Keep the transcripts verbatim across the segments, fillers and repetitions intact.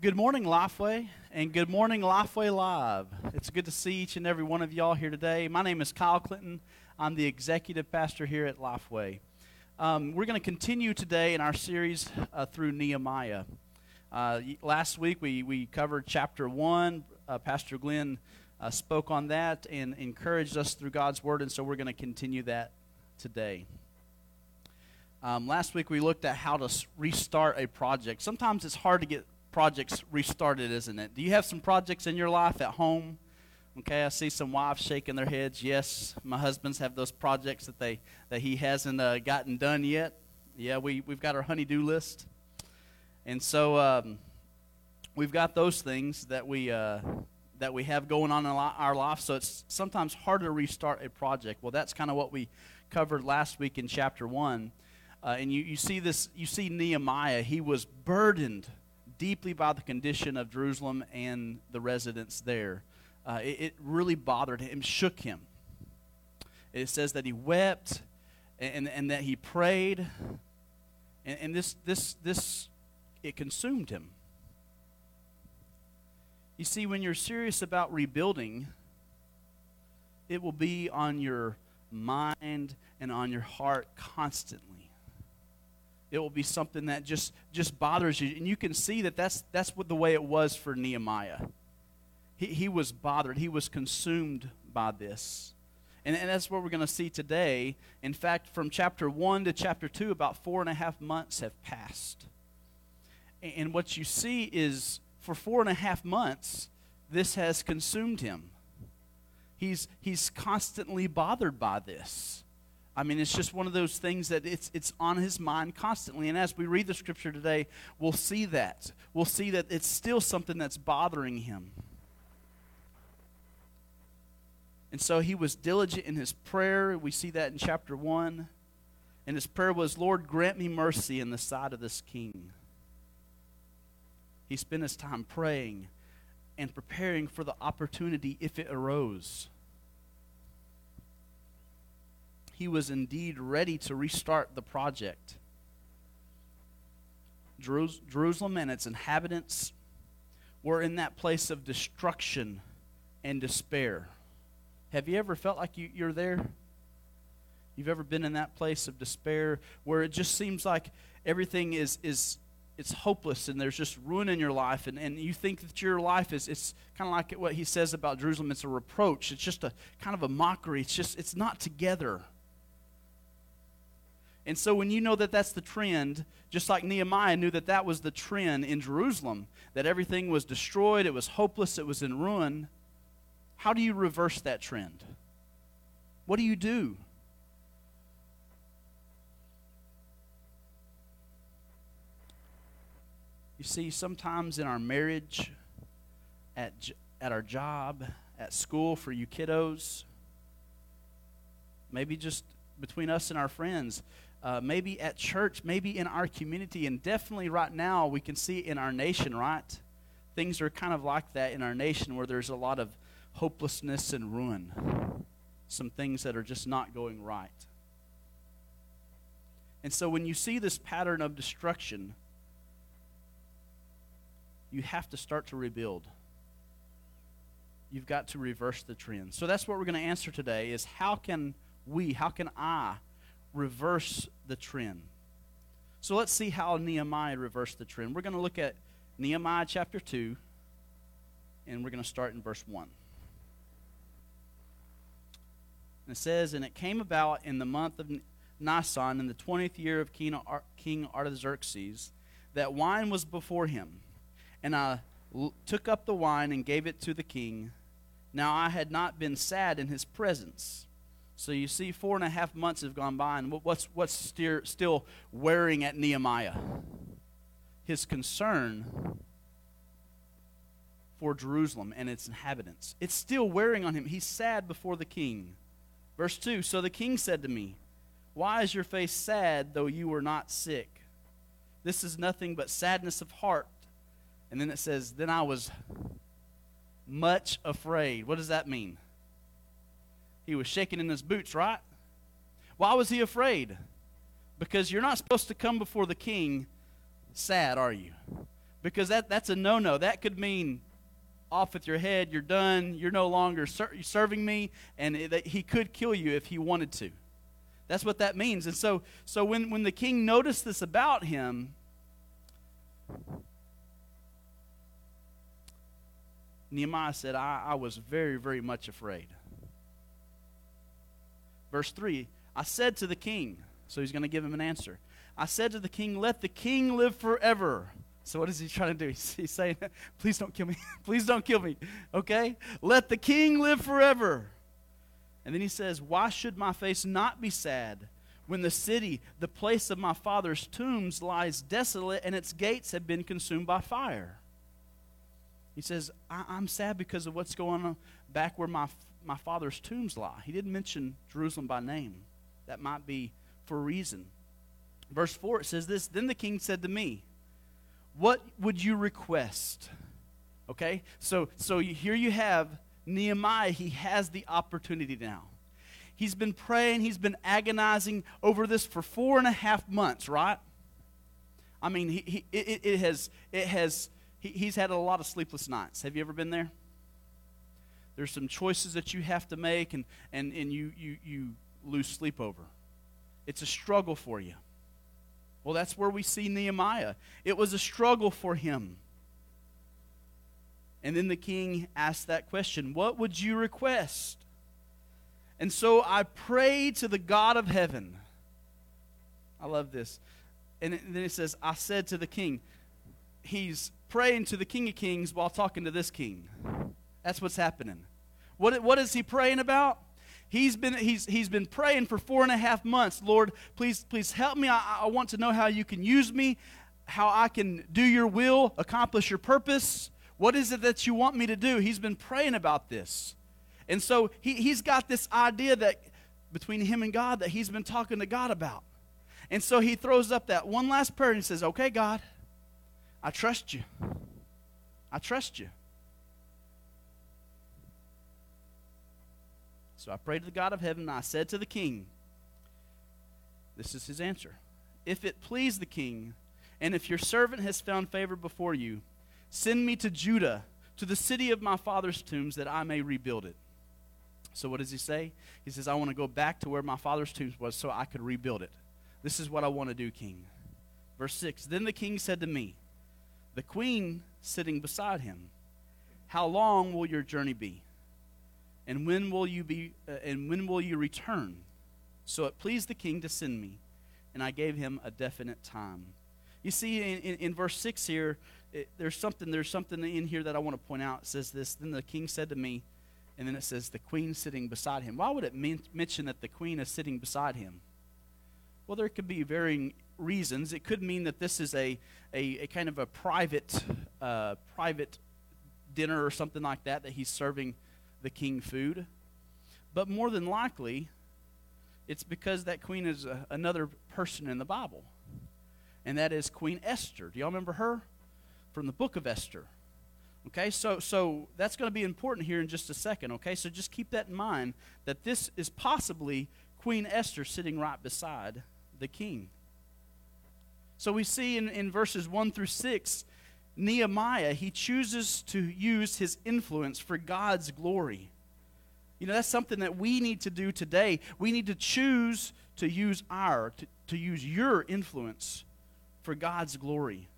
Good morning, Lifeway, and good morning, Lifeway Live. It's good to see each and every one of y'all here today. My name is Kyle Clinton. I'm the executive pastor here at Lifeway. Um, we're going to continue today in our series uh, through Nehemiah. Uh, last week we, we covered chapter one. Uh, Pastor Glenn uh, spoke on that and encouraged us through God's Word, and so we're going to continue that today. Um, last week we looked at how to s- restart a project. Sometimes it's hard to get projects restarted, isn't it? Do you have some projects in your life at home? Okay, I see some wives shaking their heads. Yes, my husband's have those projects that they that he hasn't uh, gotten done yet. Yeah, we we've got our honey-do list, and so um, we've got those things that we uh, that we have going on in our life. So it's sometimes harder to restart a project. Well, that's kind of what we covered last week in chapter one, uh, and you you see this. You see Nehemiah. He was burdened deeply by the condition of Jerusalem and the residents there. Uh, it, it really bothered him, shook him. It says that he wept and, and that he prayed, and, and this, this, this, it consumed him. You see, when you're serious about rebuilding, it will be on your mind and on your heart constantly. It will be something that just, just bothers you. And you can see that that's, that's what the way it was for Nehemiah. He, he was bothered. He was consumed by this. And, and that's what we're going to see today. In fact, from chapter one to chapter two, about four and a half months have passed. And, and what you see is, for four and a half months, this has consumed him. He's, he's constantly bothered by this. I mean, it's just one of those things that it's it's on his mind constantly. And as we read the scripture today, we'll see that. We'll see that it's still something that's bothering him. And so he was diligent in his prayer. We see that in chapter one. And his prayer was, Lord, grant me mercy in the sight of this king. He spent his time praying and preparing for the opportunity if it arose. He was indeed ready to restart the project. Jerusalem and its inhabitants were in that place of destruction and despair. Have you ever felt like you, you're there? You've ever been in that place of despair where it just seems like everything is is it's hopeless and there's just ruin in your life, and, and you think that your life is it's kind of like what he says about Jerusalem. It's a reproach. It's just a kind of a mockery. It's just it's not together. And so when you know that that's the trend, just like Nehemiah knew that that was the trend in Jerusalem, that everything was destroyed, it was hopeless, it was in ruin, how do you reverse that trend? What do you do? You see, sometimes in our marriage, at, at our job, at school for you kiddos, maybe just between us and our friends, Uh, maybe at church, maybe in our community, and definitely right now we can see in our nation, right? Things are kind of like that in our nation where there's a lot of hopelessness and ruin. Some things that are just not going right. And so when you see this pattern of destruction, you have to start to rebuild. You've got to reverse the trend. So that's what we're going to answer today is how can we, how can I reverse the trend? So let's see how Nehemiah reversed the trend. We're going to look at Nehemiah chapter two, and we're going to start in verse one. And it says, And it came about in the month of Nisan, in the twentieth year of King Artaxerxes, that wine was before him. And I l- took up the wine and gave it to the king. Now I had not been sad in his presence. So you see, four and a half months have gone by, and what's what's steer, still wearing at Nehemiah? His concern for Jerusalem and its inhabitants. It's still wearing on him. He's sad before the king. Verse two, So the king said to me, Why is your face sad, though you were not sick? This is nothing but sadness of heart. And then it says, Then I was much afraid. What does that mean? He was shaking in his boots, right? Why was he afraid? Because you're not supposed to come before the king sad, are you? Because that, that's a no-no. That could mean off with your head, you're done, you're no longer ser- serving me, and it, that he could kill you if he wanted to. That's what that means. And so, so when, when the king noticed this about him, Nehemiah said, I, I was very, very much afraid. Verse three, I said to the king, so he's going to give him an answer. I said to the king, let the king live forever. So what is he trying to do? He's, he's saying, please don't kill me. Please don't kill me. Okay? Let the king live forever. And then he says, why should my face not be sad when the city, the place of my father's tombs, lies desolate and its gates have been consumed by fire? He says, I- I'm sad because of what's going on back where my, my father's tombs lie. He didn't mention Jerusalem by name. That might be for a reason. Verse four, it says this, then the king said to me, what would you request? Okay, so, so here you have Nehemiah. He has the opportunity now. He's been praying, he's been agonizing over this for four and a half months, right? I mean, he, he it, it has, it has, he, he's had a lot of sleepless nights. Have you ever been there? There's some choices that you have to make, and, and, and you, you, you lose sleep over. It's a struggle for you. Well, that's where we see Nehemiah. It was a struggle for him. And then the king asked that question, what would you request? And so I prayed to the God of heaven. I love this. And then it says, I said to the king. He's praying to the King of Kings while talking to this king. That's what's happening. What, what is he praying about? He's been, he's, he's been praying for four and a half months. Lord, please, please help me. I, I want to know how you can use me, how I can do your will, accomplish your purpose. What is it that you want me to do? He's been praying about this. And so he, he's got this idea that between him and God that he's been talking to God about. And so he throws up that one last prayer and he says, okay, God, I trust you. I trust you. So I prayed to the God of heaven, and I said to the king, this is his answer. If it please the king, and if your servant has found favor before you, send me to Judah, to the city of my father's tombs, that I may rebuild it. So what does he say? He says, I want to go back to where my father's tombs was so I could rebuild it. This is what I want to do, king. Verse six, then the king said to me, the queen sitting beside him, how long will your journey be? And when will you be? Uh, and when will you return? So it pleased the king to send me, and I gave him a definite time. You see, in, in, in verse six here, it, there's something. There's something in here that I want to point out. It says this. Then the king said to me, and then it says the queen sitting beside him. Why would it men- mention that the queen is sitting beside him? Well, there could be varying reasons. It could mean that this is a a, a kind of a private uh, private dinner or something like that that he's serving the king food. But more than likely, it's because that queen is a, another person in the Bible. And that is Queen Esther. Do y'all remember her? From the book of Esther. Okay, so so that's going to be important here in just a second, okay? So just keep that in mind, that this is possibly Queen Esther sitting right beside the king. So we see in, in verses one through six, Nehemiah, he chooses to use his influence for God's glory. You know, that's something that we need to do today. We need to choose to use our, to, to use your influence for God's glory.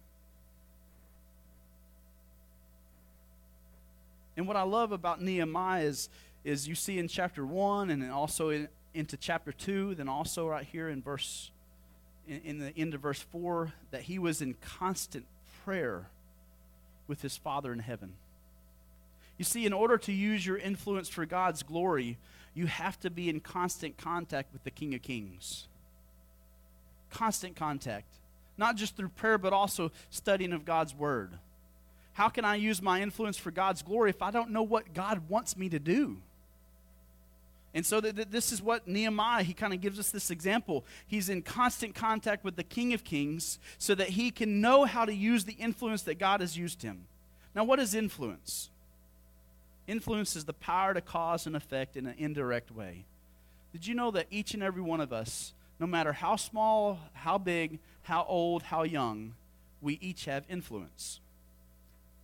And what I love about Nehemiah is, is you see in chapter one and then also in, into chapter two, then also right here in verse, in, in the end of verse four, that he was in constant prayer with his Father in heaven. You see, in order to use your influence for God's glory, you have to be in constant contact with the King of Kings. Constant contact. Not just through prayer, but also studying of God's Word. How can I use my influence for God's glory if I don't know what God wants me to do? And so th- th- this is what Nehemiah, he kind of gives us this example. He's in constant contact with the King of Kings so that he can know how to use the influence that God has used him. Now, what is influence? Influence is the power to cause an effect in an indirect way. Did you know that each and every one of us, no matter how small, how big, how old, how young, we each have influence?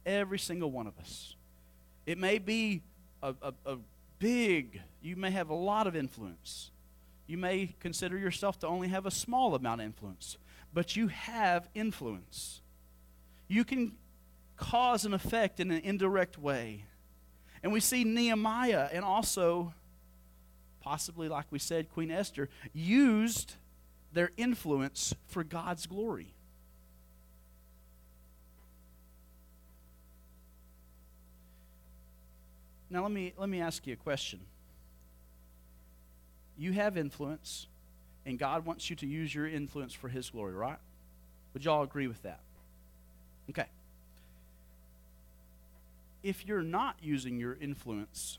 Every single one of us. It may be a, a, a big, you may have a lot of influence. You may consider yourself to only have a small amount of influence, but you have influence. You can cause an effect in an indirect way. And we see Nehemiah and also, possibly like we said, Queen Esther, used their influence for God's glory. Now let me let me ask you a question. You have influence, and God wants you to use your influence for His glory, right? Would y'all agree with that? Okay. If you're not using your influence,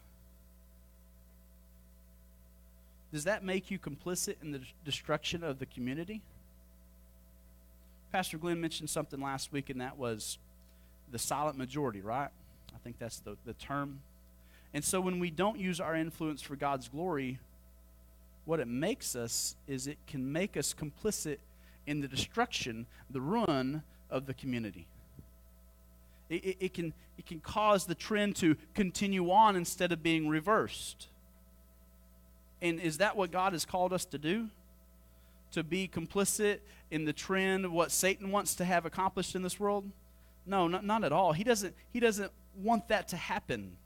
does that make you complicit in the destruction of the community? Pastor Glenn mentioned something last week, and that was the silent majority, right? I think that's the, the term. And so when we don't use our influence for God's glory, what it makes us is it can make us complicit in the destruction, the ruin of the community. It, it, it can, it can cause the trend to continue on instead of being reversed. And is that what God has called us to do? To be complicit in the trend of what Satan wants to have accomplished in this world? No, not, not at all. He doesn't, he doesn't want that to happen.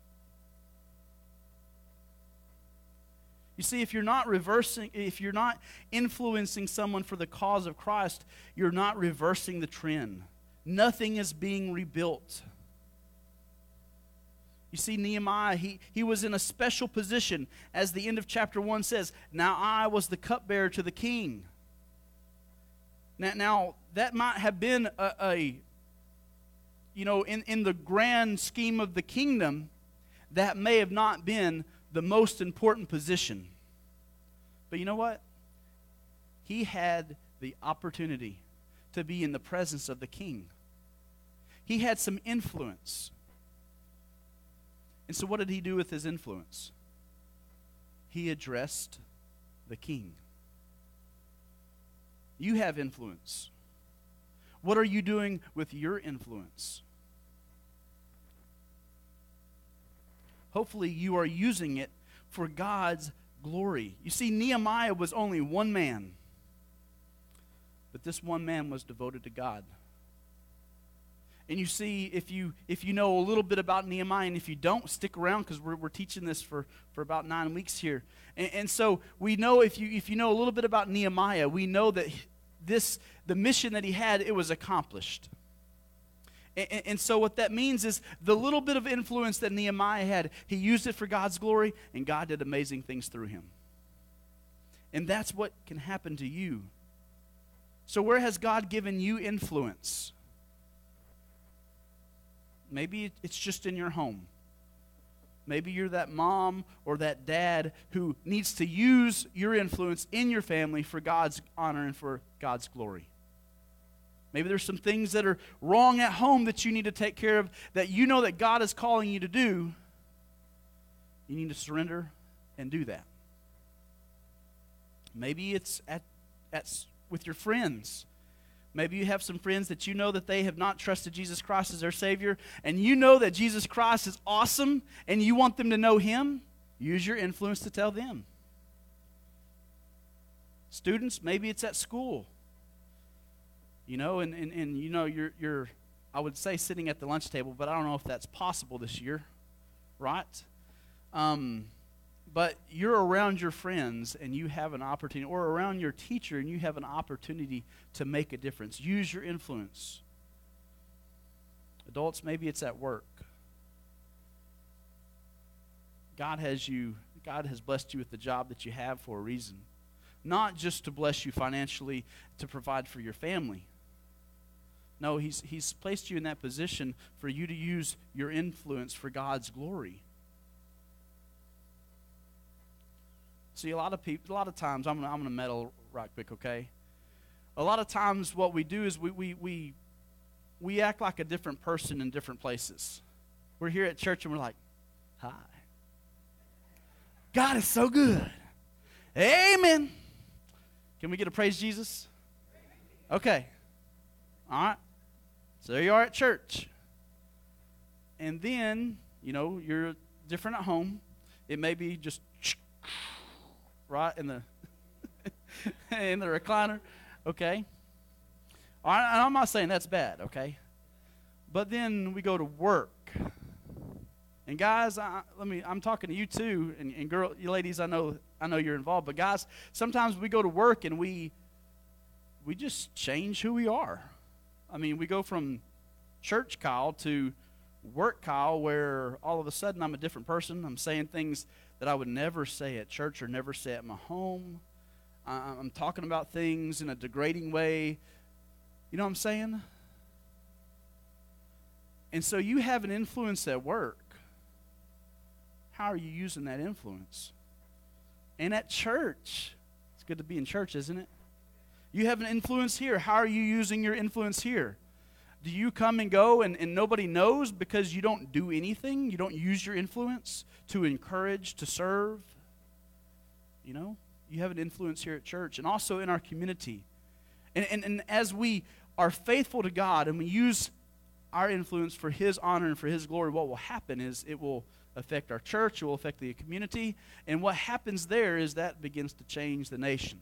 You see, if you're not reversing, if you're not influencing someone for the cause of Christ, you're not reversing the trend. Nothing is being rebuilt. You see, Nehemiah, he, he was in a special position, as the end of chapter one says, now I was the cupbearer to the king. Now, now that might have been a, a you know, in, in the grand scheme of the kingdom, that may have not been the most important position. But you know what? He had the opportunity to be in the presence of the king. He had some influence. And so what did he do with his influence? He addressed the king. You have influence. What are you doing with your influence? Hopefully you are using it for God's glory. You see, Nehemiah was only one man, but this one man was devoted to God. And you see, if you if you know a little bit about Nehemiah, and if you don't, stick around, because we're, we're teaching this for, for about nine weeks here. And, and so we know, if you if you know a little bit about Nehemiah, we know that this the mission that he had, it was accomplished. And, and so what that means is the little bit of influence that Nehemiah had, he used it for God's glory, and God did amazing things through him. And that's what can happen to you. So where has God given you influence? Maybe it's just in your home. Maybe you're that mom or that dad who needs to use your influence in your family for God's honor and for God's glory. Maybe there's some things that are wrong at home that you need to take care of, that you know that God is calling you to do. You need to surrender and do that. Maybe it's at, at with your friends. Maybe you have some friends that you know that they have not trusted Jesus Christ as their Savior, and you know that Jesus Christ is awesome, and you want them to know Him. Use your influence to tell them. Students, maybe it's at school. You know, and, and, and you know, you're, you're, I would say sitting at the lunch table, but I don't know if that's possible this year, right? Um, but you're around your friends, and you have an opportunity, or around your teacher, and you have an opportunity to make a difference. Use your influence. Adults, maybe it's at work. God has you, God has blessed you with the job that you have for a reason. Not just to bless you financially, to provide for your family. No, he's, he's placed you in that position for you to use your influence for God's glory. See, a lot of people, a lot of times, I'm gonna, I'm gonna meddle right quick, okay? A lot of times, what we do is we we we we act like a different person in different places. We're here at church and we're like, "Hi, God is so good, Amen." Can we get a praise Jesus? Okay, all right. So there you are at church. And then, you know, you're different at home. It may be just right in the in the recliner, okay? All right, and I'm not saying that's bad, okay? But then we go to work. And guys, I, let me I'm talking to you too, and, and girl, you ladies, I know I know you're involved, but guys, sometimes we go to work and we we just change who we are. I mean, we go from church Kyle to work Kyle, where all of a sudden I'm a different person. I'm saying things that I would never say at church or never say at my home. I, I'm talking about things in a degrading way. You know what I'm saying? And so you have an influence at work. How are you using that influence? And at church, it's good to be in church, isn't it? You have an influence here. How are you using your influence here? Do you come and go and, and nobody knows because you don't do anything? You don't use your influence to encourage, to serve? You know, you have an influence here at church and also in our community. And, and, and as we are faithful to God and we use our influence for His honor and for His glory, what will happen is it will affect our church, it will affect the community, and what happens there is that begins to change the nation.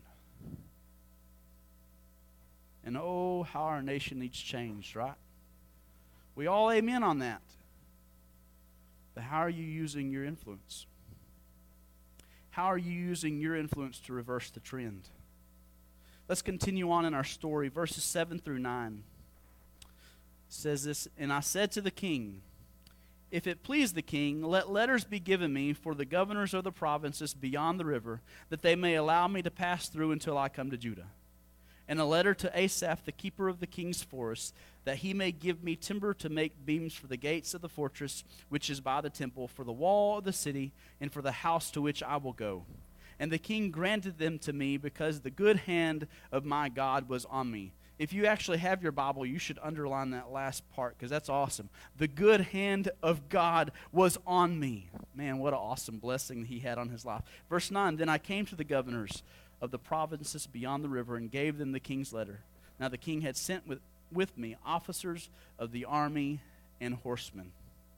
And oh, how our nation needs changed, right? We all amen on that. But how are you using your influence? How are you using your influence to reverse the trend? Let's continue on in our story. Verses seven through nine. It says this, "And I said to the king, if it please the king, let letters be given me for the governors of the provinces beyond the river, that they may allow me to pass through until I come to Judah. And a letter to Asaph, the keeper of the king's forest, that he may give me timber to make beams for the gates of the fortress, which is by the temple, for the wall of the city, and for the house to which I will go. And the king granted them to me, because the good hand of my God was on me." If you actually have your Bible, you should underline that last part, because that's awesome. The good hand of God was on me. Man, what an awesome blessing he had on his life. Verse nine, "Then I came to the governors of the provinces beyond the river and gave them the king's letter. Now the king had sent with, with me officers of the army and horsemen."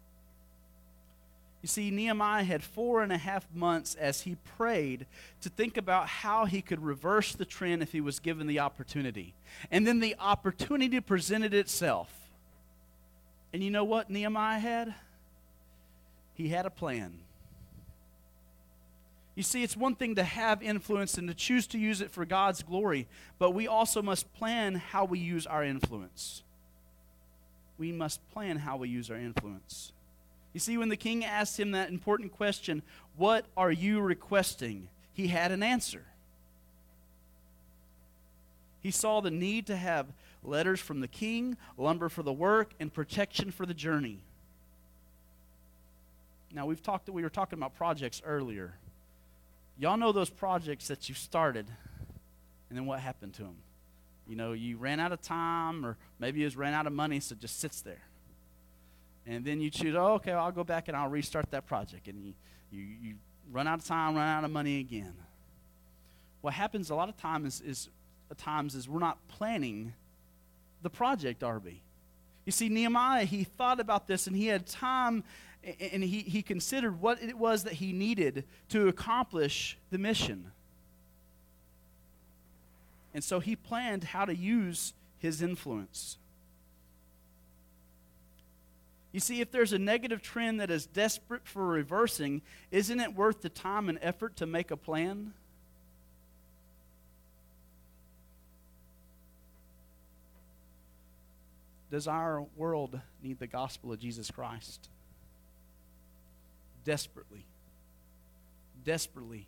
You see, Nehemiah had four and a half months as he prayed to think about how he could reverse the trend if he was given the opportunity. And then the opportunity presented itself. And you know what Nehemiah had? He had a plan. You see, it's one thing to have influence and to choose to use it for God's glory, but we also must plan how we use our influence. We must plan how we use our influence. You see, when the king asked him that important question, "What are you requesting?" he had an answer. He saw the need to have letters from the king, lumber for the work, and protection for the journey. Now, we've talked, we were talking about projects earlier. Y'all know those projects that you started, and then what happened to them? You know, you ran out of time, or maybe you just ran out of money, so it just sits there. And then you choose, oh, okay, I'll go back and I'll restart that project. And you, you, you run out of time, run out of money again. What happens a lot of times is, is, times is we're not planning the project, are we? You see, Nehemiah, he thought about this, and he had time, and he, he considered what it was that he needed to accomplish the mission. And so he planned how to use his influence. You see, if there's a negative trend that is desperate for reversing, isn't it worth the time and effort to make a plan? Does our world need the gospel of Jesus Christ? Desperately. Desperately.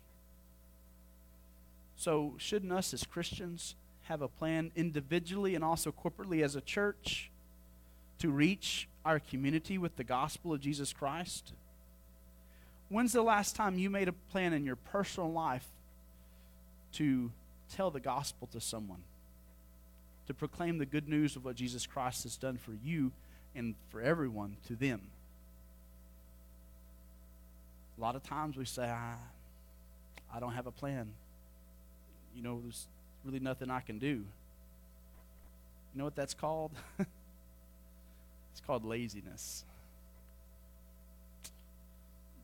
So, shouldn't us as Christians have a plan individually and also corporately as a church to reach our community with the gospel of Jesus Christ? When's the last time you made a plan in your personal life to tell the gospel to someone? To proclaim the good news of what Jesus Christ has done for you and for everyone to them? A lot of times we say, I, I don't have a plan. You know, there's really nothing I can do. You know what that's called? It's called laziness.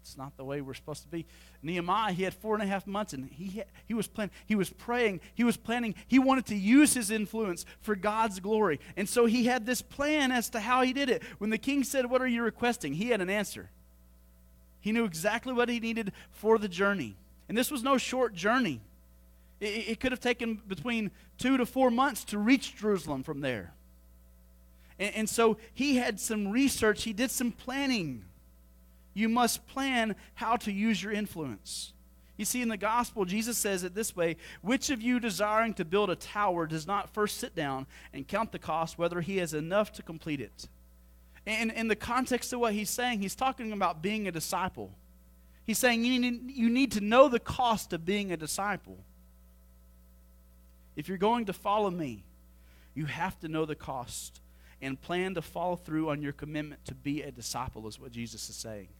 It's not the way we're supposed to be. Nehemiah, he had four and a half months, and he, he was planning, he was praying, he was planning, he wanted to use his influence for God's glory. And so he had this plan as to how he did it. When the king said, "What are you requesting?" he had an answer. He knew exactly what he needed for the journey. And this was no short journey. It, it could have taken between two to four months to reach Jerusalem from there. And, and so he had some research, he did some planning. You must plan how to use your influence. You see, in the gospel, Jesus says it this way: "Which of you desiring to build a tower does not first sit down and count the cost, whether he has enough to complete it?" And in the context of what he's saying, he's talking about being a disciple. He's saying you need, you need to know the cost of being a disciple. If you're going to follow me, you have to know the cost and plan to follow through on your commitment to be a disciple, is what Jesus is saying.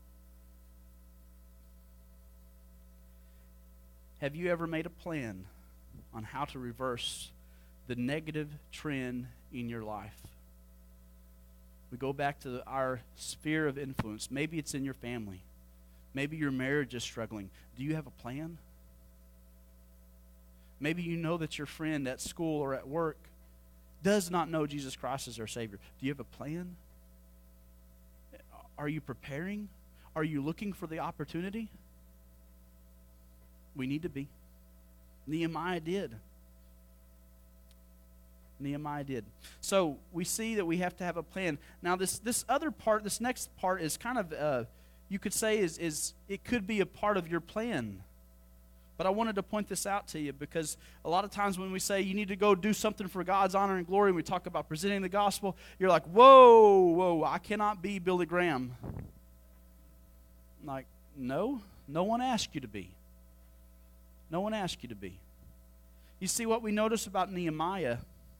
Have you ever made a plan on how to reverse the negative trend in your life? We go back to our sphere of influence. Maybe it's in your family. Maybe your marriage is struggling. Do you have a plan? Maybe you know that your friend at school or at work does not know Jesus Christ as their Savior. Do you have a plan? Are you preparing? Are you looking for the opportunity? We need to be. Nehemiah did. Nehemiah did. So we see that we have to have a plan. Now this this other part, this next part is kind of, uh, you could say is, is it could be a part of your plan. But I wanted to point this out to you because a lot of times when we say you need to go do something for God's honor and glory, and we talk about presenting the gospel, you're like, whoa, whoa, I cannot be Billy Graham. I'm like, no, no one asked you to be. No one asked you to be. You see, what we notice about Nehemiah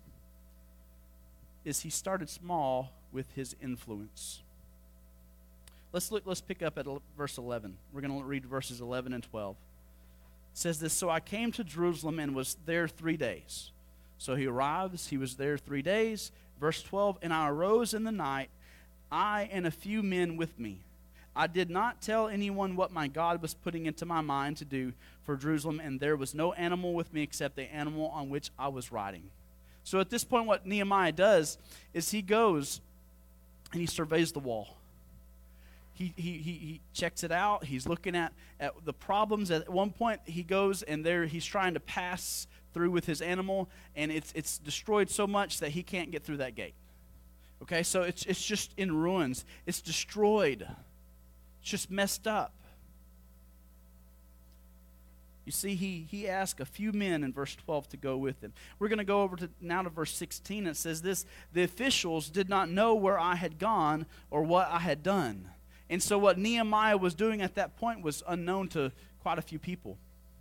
is he started small with his influence. Let's look. Let's pick up at verse eleven. We're going to read verses eleven and twelve. It says this: "So I came to Jerusalem and was there three days." So he arrives. He was there three days. Verse twelve: "And I arose in the night, I and a few men with me. I did not tell anyone what my God was putting into my mind to do for Jerusalem, and there was no animal with me except the animal on which I was riding." So at this point, what Nehemiah does is he goes and he surveys the wall. He, he, he, he checks it out. He's looking at, at the problems. At one point, he goes and there he's trying to pass through with his animal, and it's it's destroyed so much that he can't get through that gate. Okay, so it's it's just in ruins. It's destroyed. It's just messed up. You see, he, he asked a few men in verse twelve to go with him. We're going to go over to now to verse sixteen. It says this: "The officials did not know where I had gone or what I had done." And so what Nehemiah was doing at that point was unknown to quite a few people.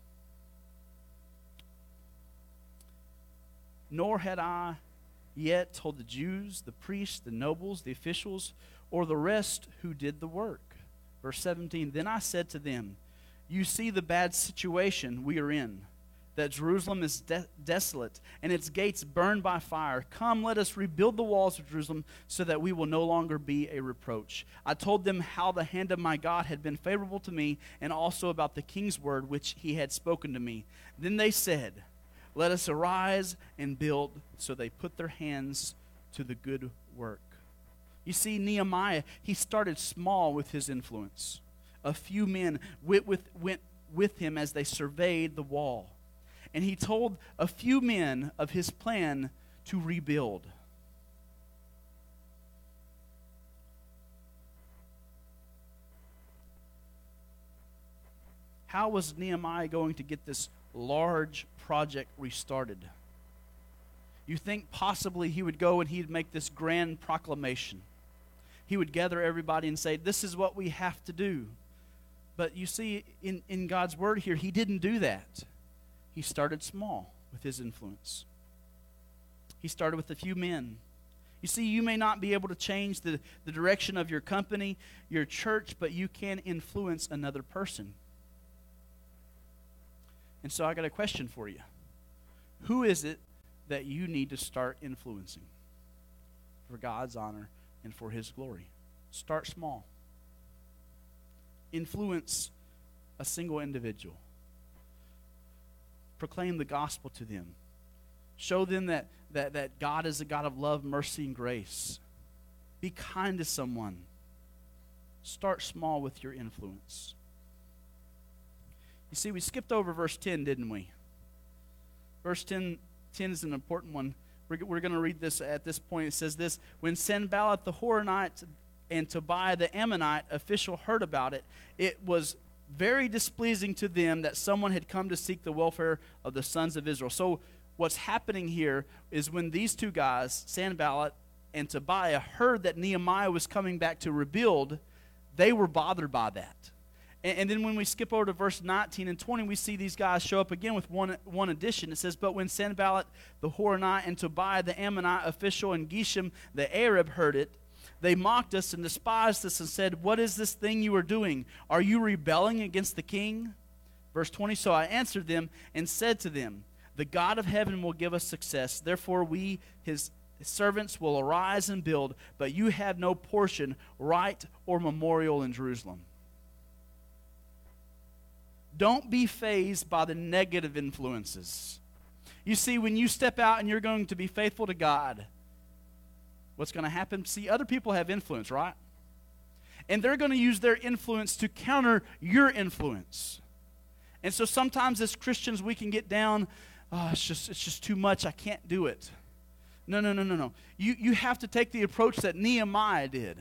"Nor had I yet told the Jews, the priests, the nobles, the officials, or the rest who did the work." Verse seventeen: "Then I said to them, you see the bad situation we are in, that Jerusalem is de- desolate and its gates burned by fire. Come, let us rebuild the walls of Jerusalem so that we will no longer be a reproach. I told them how the hand of my God had been favorable to me, and also about the king's word which he had spoken to me. Then they said, let us arise and build. So they put their hands to the good work." You see, Nehemiah, he started small with his influence. A few men went with, went with him as they surveyed the wall. And he told a few men of his plan to rebuild. How was Nehemiah going to get this large project restarted? You think possibly he would go and he'd make this grand proclamation. He would gather everybody and say, this is what we have to do. But you see, in, in God's word here, he didn't do that. He started small with his influence. He started with a few men. You see, you may not be able to change the, the direction of your company, your church, but you can influence another person. And so I got a question for you. Who is it that you need to start influencing for God's honor and for his glory? Start small. influence a single individual. Proclaim the gospel to them. Show them that, that, that God is a God of love, mercy, and grace. Be kind to someone. Start small with your influence. You see, we skipped over verse ten, didn't we? Verse ten, ten is an important one. We're, we're going to read this at this point. It says this: when Sanballat the Horonite and Tobiah the Ammonite official heard about it, it was very displeasing to them that someone had come to seek the welfare of the sons of Israel. So what's happening here is when these two guys, Sanballat and Tobiah, heard that Nehemiah was coming back to rebuild, they were bothered by that. And, and then when we skip over to verse nineteen and twenty, we see these guys show up again with one, one addition. It says, but when Sanballat the Horonite and Tobiah the Ammonite official and Geshem the Arab heard it, they mocked us and despised us and said, what is this thing you are doing? Are you rebelling against the king? Verse twenty, so I answered them and said to them, the God of heaven will give us success. Therefore we, his servants, will arise and build, but you have no portion, right, or memorial in Jerusalem. Don't be fazed by the negative influences. You see, when you step out and you're going to be faithful to God, what's going to happen? See, other people have influence, right? And they're going to use their influence to counter your influence. And so sometimes as Christians we can get down, oh, it's just it's just too much, I can't do it. No, no, no, no, no. You, you have to take the approach that Nehemiah did.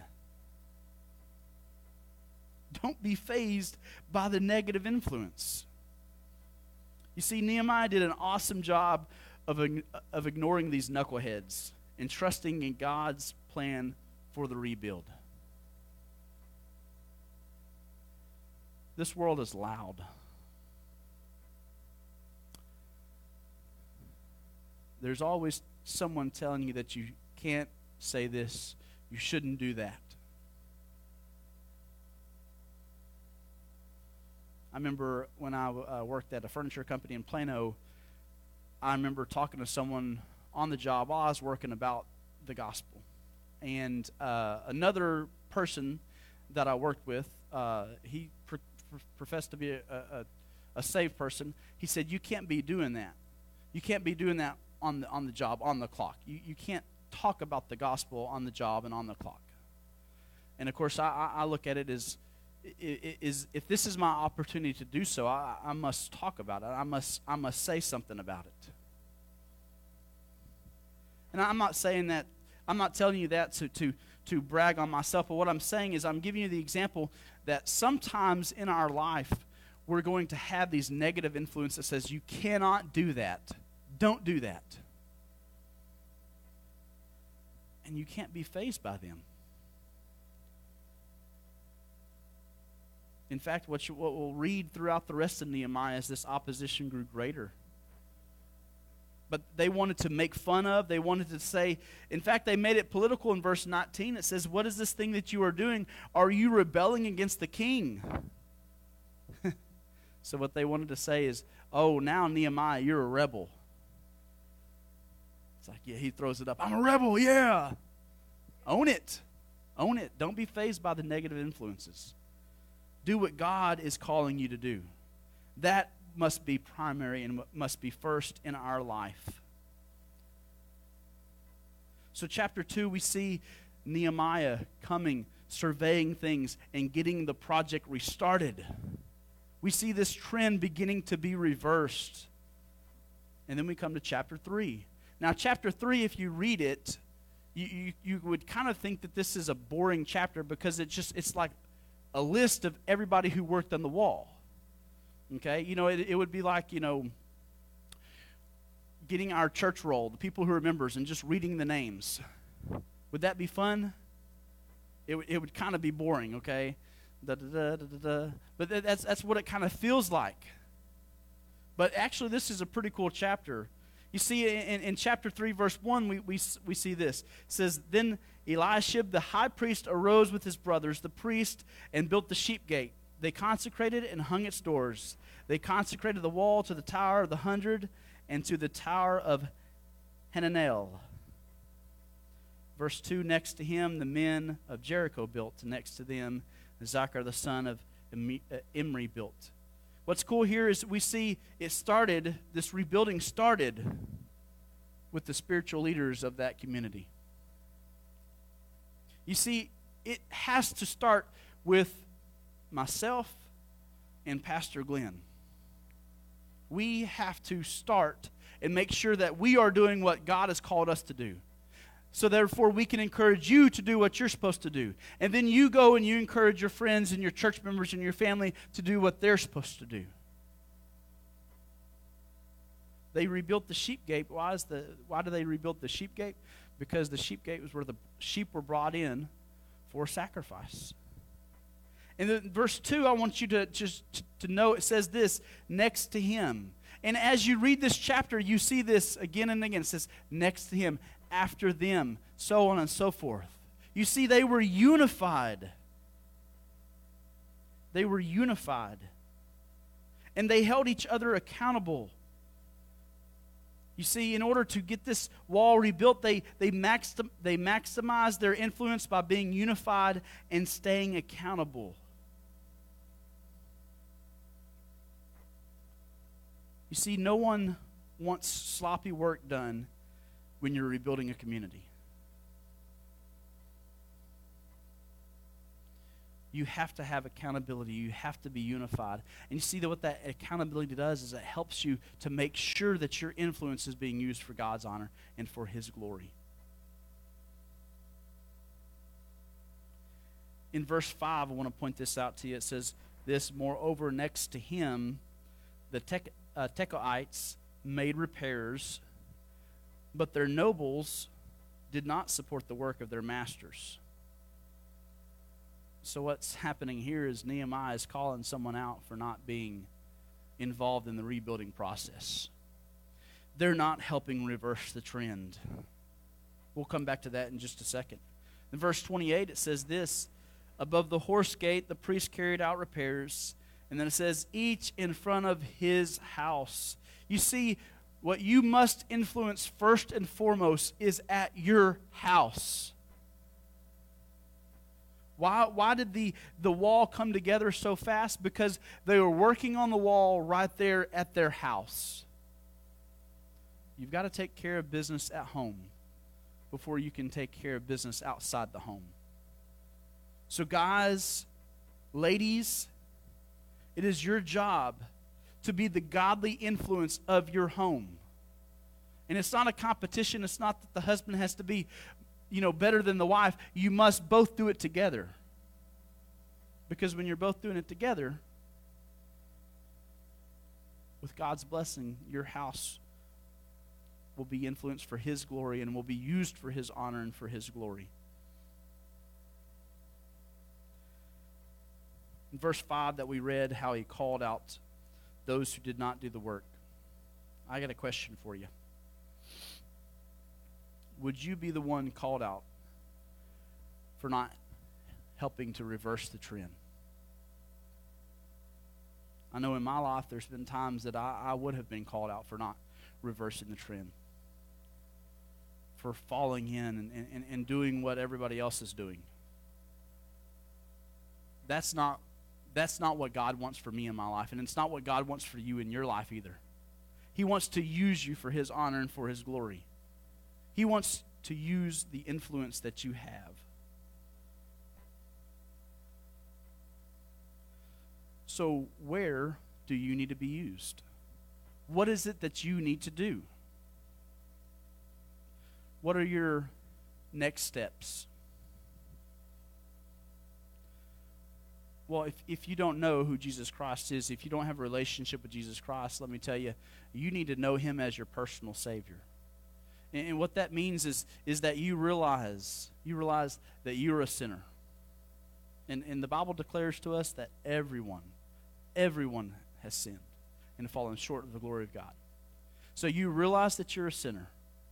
Don't be fazed by the negative influence. You see, Nehemiah did an awesome job of, of ignoring these knuckleheads and trusting in God's plan for the rebuild. This world is loud. There's always someone telling you that you can't say this, you shouldn't do that. I remember when I uh, worked at a furniture company in Plano, I remember talking to someone on the job while I was working about the gospel. And uh, another person that I worked with, uh, he pr- pr- professed to be a, a, a saved person. He said, you can't be doing that. You can't be doing that on the, on the job, on the clock. You, you can't talk about the gospel on the job and on the clock. And of course, I, I look at it as, is if this is my opportunity to do so, I, I must talk about it. I must, I must say something about it. And I'm not saying that, I'm not telling you that to, to, to brag on myself, but what I'm saying is I'm giving you the example that sometimes in our life, we're going to have these negative influences that says, you cannot do that. Don't do that. And you can't be fazed by them. In fact, what, you, what we'll read throughout the rest of Nehemiah is this opposition grew greater. But they wanted to make fun of, they wanted to say, in fact, they made it political in verse nineteen. It says, what is this thing that you are doing? Are you rebelling against the king? So what they wanted to say is, oh, now Nehemiah, you're a rebel. It's like, yeah, he throws it up. I'm a rebel, yeah. Own it. Own it. Don't be fazed by the negative influences. Do what God is calling you to do. That must be primary and must be first in our life. So chapter two, we see Nehemiah coming, surveying things, and getting the project restarted. We see this trend beginning to be reversed. And then we come to chapter three. Now, chapter three, if you read it, you, you, you would kind of think that this is a boring chapter because it's just it's like a list of everybody who worked on the wall. Okay? You know, it, it would be like, you know, getting our church roll, the people who are members, and just reading the names. Would that be fun? It, it would kind of be boring, okay? Da, da, da, da, da, da. But that's, that's what it kind of feels like. But actually, this is a pretty cool chapter. You see, in, in chapter three, verse one, we, we, we see this. It says, then Eliashib, the high priest, arose with his brothers, the priest, and built the sheep gate. They consecrated and hung its doors. They consecrated the wall to the tower of the hundred and to the tower of Hananel. Verse two, next to him, the men of Jericho built. Next to them, Zachar the son of Emry built. What's cool here is we see it started, this rebuilding started with the spiritual leaders of that community. You see, it has to start with myself and Pastor Glenn. We have to start and make sure that we are doing what God has called us to do. So therefore, we can encourage you to do what you're supposed to do. And then you go and you encourage your friends and your church members and your family to do what they're supposed to do. They rebuilt the sheep gate. Why is the why do they rebuild the sheep gate? Because the sheep gate was where the sheep were brought in for sacrifice. And then verse two, I want you to just to know it says this, next to him. And as you read this chapter, you see this again and again. It says, next to him, after them, so on and so forth. You see, they were unified. They were unified. And they held each other accountable. You see, in order to get this wall rebuilt, they, they, maxim, they maximized their influence by being unified and staying accountable. You see, no one wants sloppy work done when you're rebuilding a community. You have to have accountability. You have to be unified. And you see that what that accountability does is it helps you to make sure that your influence is being used for God's honor and for His glory. In verse five, I want to point this out to you. It says this, moreover, next to him, the Tech, uh, Tekoites made repairs, but their nobles did not support the work of their masters. So what's happening here is Nehemiah is calling someone out for not being involved in the rebuilding process. They're not helping reverse the trend. We'll come back to that in just a second. In verse twenty-eight, it says this, above the horse gate, the priest carried out repairs. And then it says, each in front of his house. You see, what you must influence first and foremost is at your house. Why, why did the, the wall come together so fast? Because they were working on the wall right there at their house. You've got to take care of business at home before you can take care of business outside the home. So guys, ladies, it is your job to be the godly influence of your home. And it's not a competition. It's not that the husband has to be, you know, better than the wife. You must both do it together. Because when you're both doing it together, with God's blessing, your house will be influenced for His glory and will be used for His honor and for His glory. In verse five that we read, how He called out those who did not do the work. I got a question for you. Would you be the one called out for not helping to reverse the trend? I know in my life there's been times that I, I would have been called out for not reversing the trend, for falling in and, and, and doing what everybody else is doing. That's not, that's not what God wants for me in my life, and it's not what God wants for you in your life either. He wants to use you for His honor and for His glory. He wants to use the influence that you have. So where do you need to be used? What is it that you need to do? What are your next steps? Well, if, if you don't know who Jesus Christ is, if you don't have a relationship with Jesus Christ, let me tell you, you need to know Him as your personal Savior. And, and what that means is, is that you realize, you realize that you're a sinner. And, and the Bible declares to us that everyone, everyone has sinned and fallen short of the glory of God. So you realize that you're a sinner.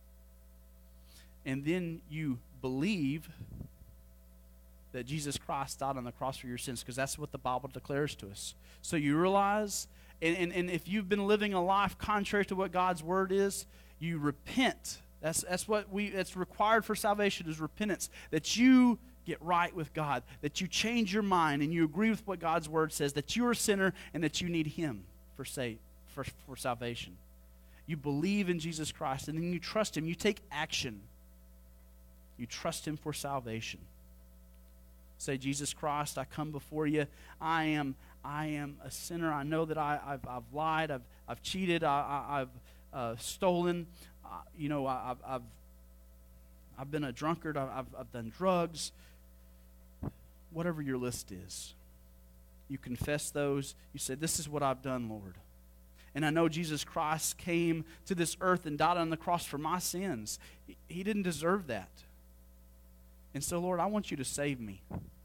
And then you believe that Jesus Christ died on the cross for your sins, because that's what the Bible declares to us. So you realize, and, and, and if you've been living a life contrary to what God's word is, you repent. That's, that's what we, that's required for salvation, is repentance. That you get right with God, that you change your mind and you agree with what God's word says, that you're a sinner and that you need him for, sa- for, for salvation. You believe in Jesus Christ, and then you trust him. You take action. You trust him for salvation. Say, Jesus Christ, I come before you. I am I am a sinner. I know that I, I've, I've lied. I've, I've cheated. I, I, I've uh, stolen. Uh, you know, I, I've, I've I've been a drunkard. I, I've, I've done drugs. Whatever your list is, you confess those. You say, this is what I've done, Lord. And I know Jesus Christ came to this earth and died on the cross for my sins. He, he didn't deserve that. And so, Lord, I want you to save me.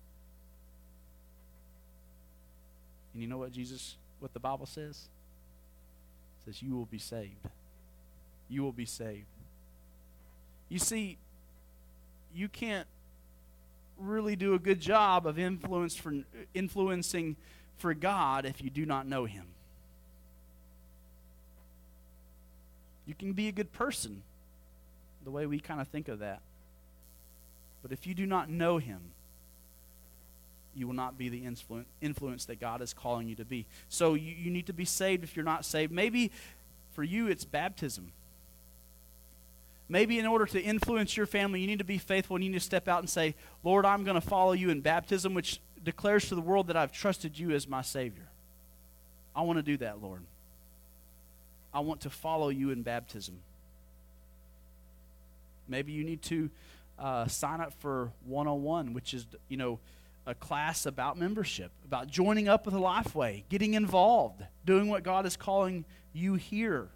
And you know what Jesus, what the Bible says? It says, you will be saved. You will be saved. You see, you can't really do a good job of influence for, influencing for God if you do not know him. You can be a good person, the way we kind of think of that. But if you do not know him, you will not be the influ- influence that God is calling you to be. So you, you need to be saved if you're not saved. Maybe for you it's baptism. Maybe in order to influence your family, you need to be faithful and you need to step out and say, Lord, I'm going to follow you in baptism, which declares to the world that I've trusted you as my Savior. I want to do that, Lord. I want to follow you in baptism. Maybe you need to uh, sign up for one oh one, which is, you know, a class about membership, about joining up with a Lifeway, getting involved, doing what God is calling you here.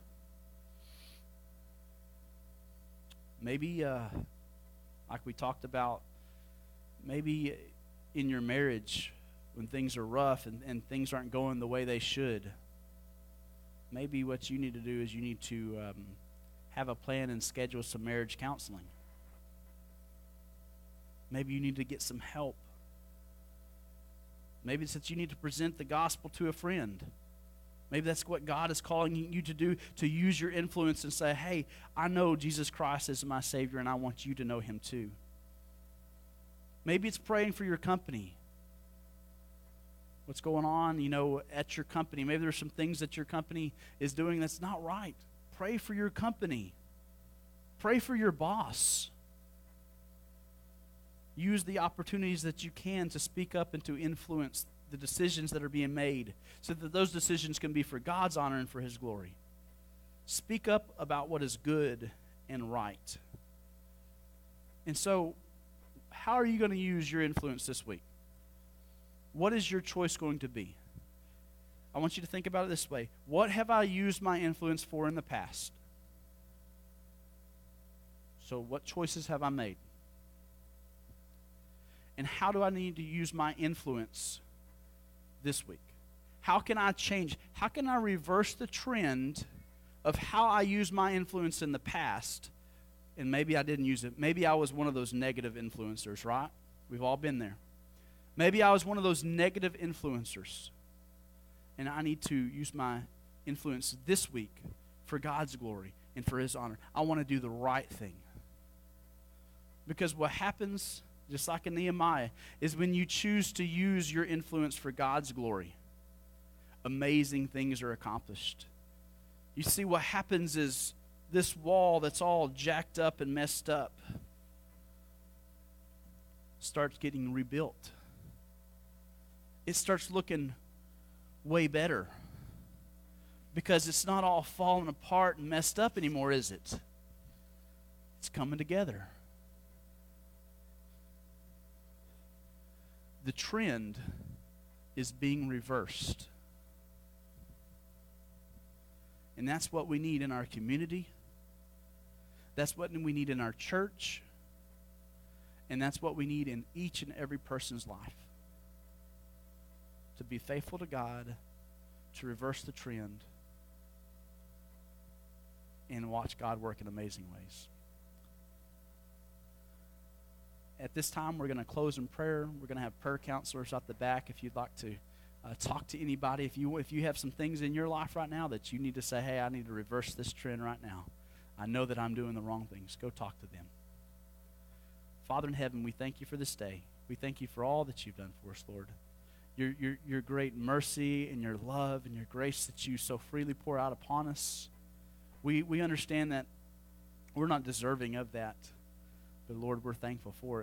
Maybe, uh, like we talked about, maybe in your marriage when things are rough and, and things aren't going the way they should, maybe what you need to do is you need to um, have a plan and schedule some marriage counseling. Maybe you need to get some help. Maybe it's that you need to present the gospel to a friend. Maybe that's what God is calling you to do, to use your influence and say, hey, I know Jesus Christ is my Savior and I want you to know him too. Maybe it's praying for your company. What's going on, you know, at your company. Maybe there's some things that your company is doing that's not right. Pray for your company. Pray for your boss. Use the opportunities that you can to speak up and to influence the decisions that are being made so that those decisions can be for God's honor and for his glory. Speak up about what is good and right. And so, how are you going to use your influence this week? What is your choice going to be? I want you to think about it this way. What have I used my influence for in the past? So what choices have I made? And how do I need to use my influence this week? How can I change? How can I reverse the trend of how I used my influence in the past? And maybe I didn't use it. Maybe I was one of those negative influencers, right? We've all been there. Maybe I was one of those negative influencers. And I need to use my influence this week for God's glory and for his honor. I want to do the right thing. Because what happens, just like in Nehemiah, is when you choose to use your influence for God's glory, amazing things are accomplished. You see, what happens is this wall that's all jacked up and messed up starts getting rebuilt. It starts looking way better because it's not all falling apart and messed up anymore, is it? It's coming together. The trend is being reversed. And that's what we need in our community. That's what we need in our church. And that's what we need in each and every person's life. To be faithful to God, to reverse the trend, and watch God work in amazing ways. At this time, we're going to close in prayer. We're going to have prayer counselors out the back if you'd like to uh, talk to anybody. If you if you have some things in your life right now that you need to say, hey, I need to reverse this trend right now. I know that I'm doing the wrong things. Go talk to them. Father in heaven, we thank you for this day. We thank you for all that you've done for us, Lord. Your, your, your great mercy and your love and your grace that you so freely pour out upon us. We, we understand that we're not deserving of that, but Lord, we're thankful for it.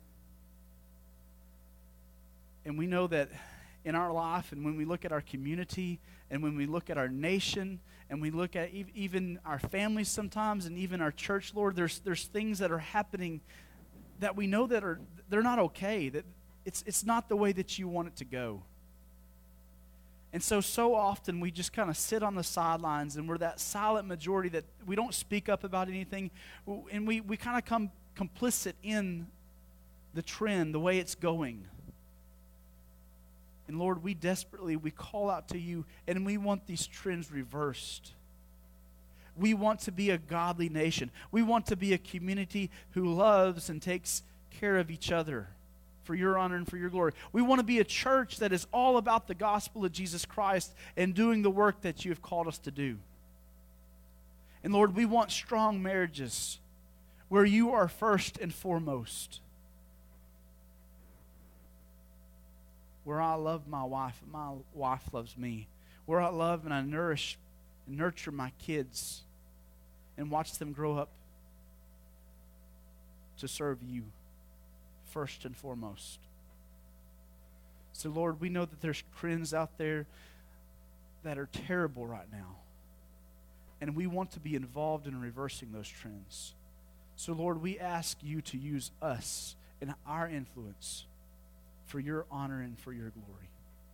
And we know that in our life, and when we look at our community, and when we look at our nation, and we look at e- even our families sometimes, and even our church, Lord, there's there's things that are happening that we know that are they're not okay. That it's it's not the way that you want it to go. And so so often we just kind of sit on the sidelines, and we're that silent majority that we don't speak up about anything, and we we kind of come complicit in the trend, the way it's going. And Lord, we desperately, we call out to you, and we want these trends reversed. We want to be a godly nation. We want to be a community who loves and takes care of each other for your honor and for your glory. We want to be a church that is all about the gospel of Jesus Christ and doing the work that you have called us to do. And Lord, we want strong marriages where you are first and foremost. Where I love my wife and my wife loves me. Where I love and I nourish and nurture my kids and watch them grow up to serve you first and foremost. So Lord, we know that there's trends out there that are terrible right now. And we want to be involved in reversing those trends. So Lord, we ask you to use us and our influence for your honor and for your glory.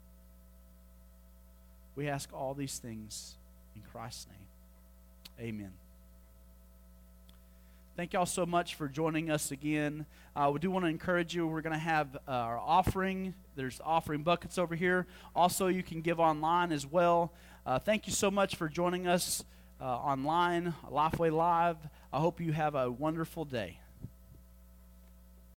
We ask all these things in Christ's name. Amen. Thank y'all so much for joining us again. Uh, we do want to encourage you. We're going to have uh, our offering. There's offering buckets over here. Also, you can give online as well. Uh, thank you so much for joining us uh, online, Lifeway Live. I hope you have a wonderful day.